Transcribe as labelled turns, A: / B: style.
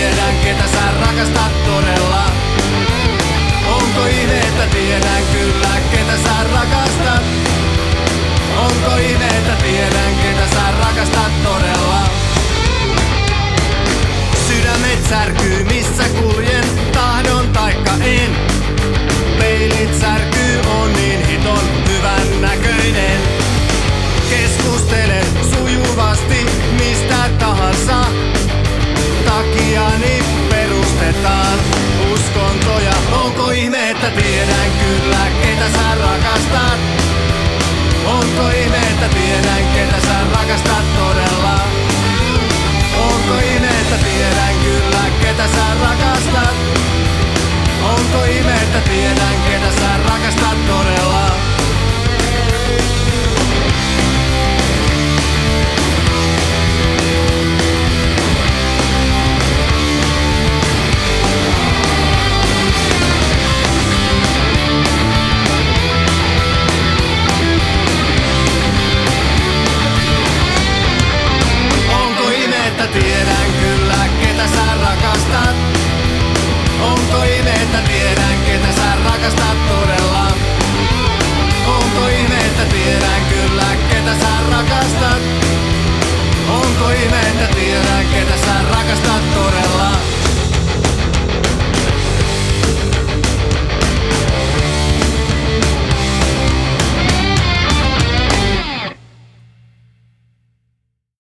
A: tiedän ketä sä rakastat todella? Onko ihme, että tiedän kyllä ketä sä rakastat? Onko ihme, että tiedän ketä sä rakastat todella? Sydämet särkyy missä kuljen, tahdon taikka en. Peilit särkyy, on niin hiton hyvän näköinen. Keskustelen sujuvasti mistä tahansa. Takiani perustetaan uskontoja. Onko ihme, että tiedän kyllä ketä sä rakastat? Onko ihme, että tiedän ketä sä rakastat todella? Onko ihme, että tiedän kyllä ketä sä rakastat? Onko ihme, että tiedän ketä sä rakastat todella? Tiedän kyllä ketä sä rakastat. Onko ihme, että tiedän ketä sä rakastat todella? Onko ihme, että tiedän kyllä ketä sä rakastat? Onko ihme, että tiedän